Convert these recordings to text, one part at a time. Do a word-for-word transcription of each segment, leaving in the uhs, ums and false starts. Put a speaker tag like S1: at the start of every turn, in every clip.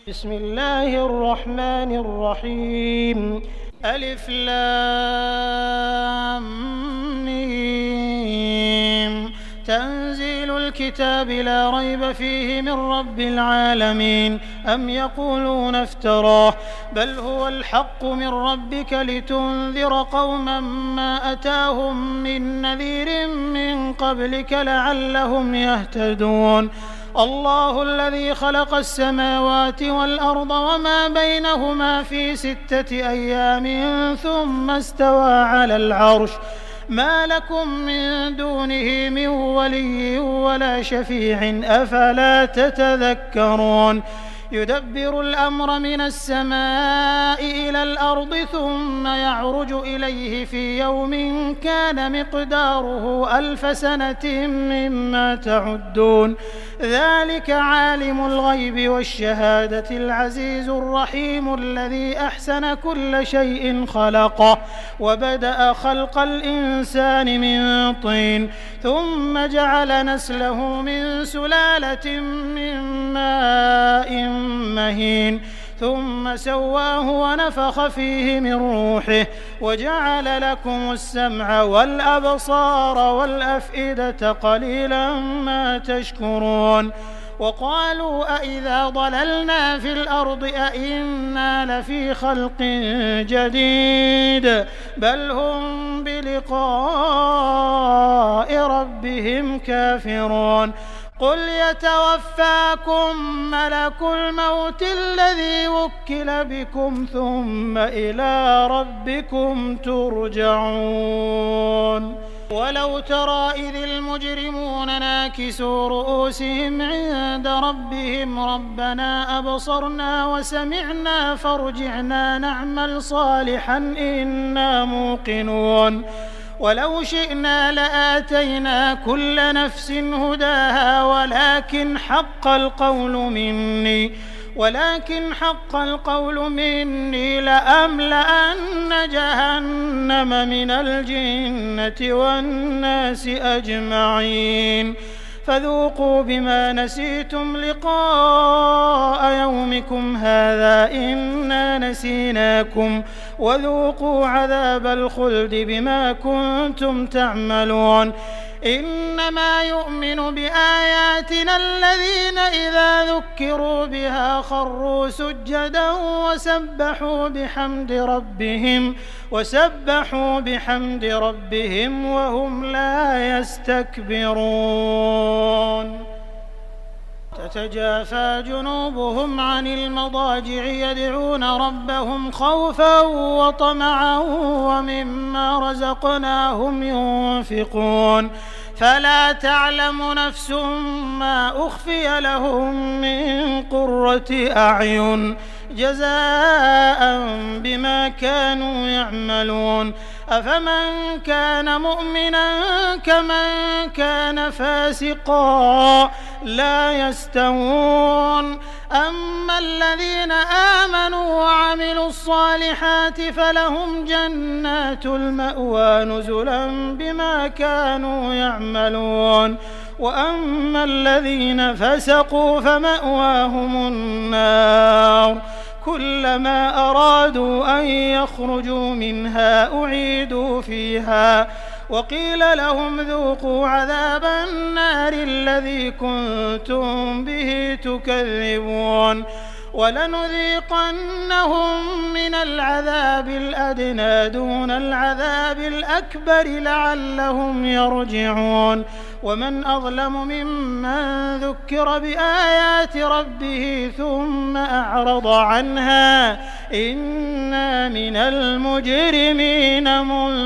S1: بسم الله الرحمن الرحيم ألف لام ميم تنزيل الكتاب لا ريب فيه من رب العالمين أم يقولون افتراه بل هو الحق من ربك لتنذر قوما ما أتاهم من نذير من قبلك لعلهم يهتدون الله الذي خلق السماوات والأرض وما بينهما في ستة أيام ثم استوى على العرش ما لكم من دونه من ولي ولا شفيع أفلا تتذكرون يدبر الأمر من السماء إلى الأرض ثم يعرج إليه في يوم كان مقداره ألف سنة مما تعدون ذلك عالم الغيب والشهادة العزيز الرحيم الذي أحسن كل شيء خلقه وبدأ خلق الإنسان من طين ثم جعل نسله من سلالة من ماء مهين ثم سواه ونفخ فيه من روحه وجعل لكم السمع والأبصار والأفئدة قليلا ما تشكرون وقالوا أئذا ضللنا في الأرض أئنا لفي خلق جديد بل هم بلقاء ربهم كافرون قل يتوفاكم ملك الموت الذي وكل بكم ثم إلى ربكم ترجعون ولو ترى إذ المجرمون ناكسوا رؤوسهم عند ربهم ربنا أبصرنا وسمعنا فارجعنا نعمل صالحا إنا موقنون ولو شئنا لآتينا كل نفس هداها ولكن حق القول مني ولكن حق القول مني لأملأن جهنم من الجنة والناس أجمعين فذوقوا بما نسيتم لقاء يومكم هذا إنا نسيناكم وذوقوا عذاب الخلد بما كنتم تعملون إنما يؤمن بآياتنا الذين إذا ذكروا بها خروا سجدا وسبحوا بحمد ربهم وسبحوا بحمد ربهم وهم لا يستكبرون تتجافى جنوبهم عن المضاجع يدعون ربهم خوفا وطمعا ومما رزقناهم ينفقون فلا تعلم نفس ما أخفي لهم من قرة أعين جزاء بما كانوا يعملون أفمن كان مؤمنا كمن كان فاسقا لا يستوون أما الذين آمنوا وعملوا الصالحات فلهم جنات المأوى نزلا بما كانوا يعملون وأما الذين فسقوا فمأواهم النار كلما أرادوا أن يخرجوا منها أعيدوا فيها وقيل لهم ذوقوا عذاب النار الذي كنتم به تكذبون ولنذيقنهم من العذاب الأدنى دون العذاب الأكبر لعلهم يرجعون ومن أظلم ممن ذكر بآيات ربه ثم أعرض عنها إنا من المجرمين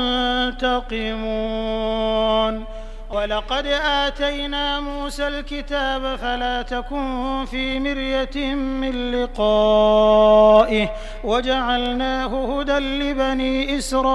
S1: منتقمون ولقد آتينا موسى الكتاب فلا تكن في مرية من لقائه وجعلناه هدى لبني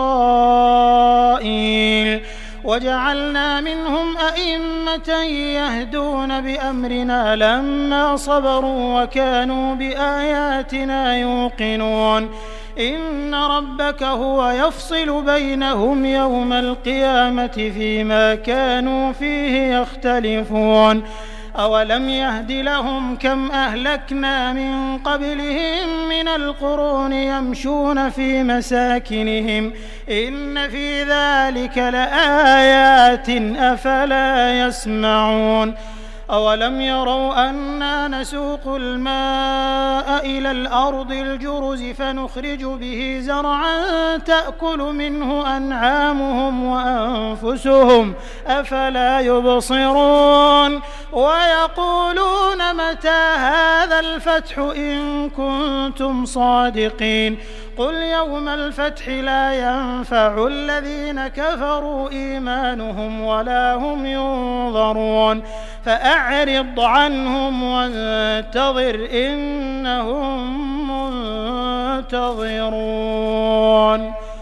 S1: إسرائيل وجعلنا منهم أئمة يهدون بأمرنا لما صبروا وكانوا بآياتنا يوقنون إن ربك هو يفصل بينهم يوم القيامة فيما كانوا فيه يختلفون أولم يهد لهم كم أهلكنا من قبلهم من القرون يمشون في مساكنهم إن في ذلك لآيات أفلا يسمعون أولم يروا أنا نسوق الماء إلى الأرض الجرز فنخرج به زرعا تأكل منه أنعامهم وأنفسهم أفلا يبصرون ويقولون متى هذا الفتح إن كنتم صادقين قل يوم الفتح لا ينفع الذين كفروا إيمانهم ولا هم ينظرون فأعرض عنهم وانتظر إنهم منتظرون.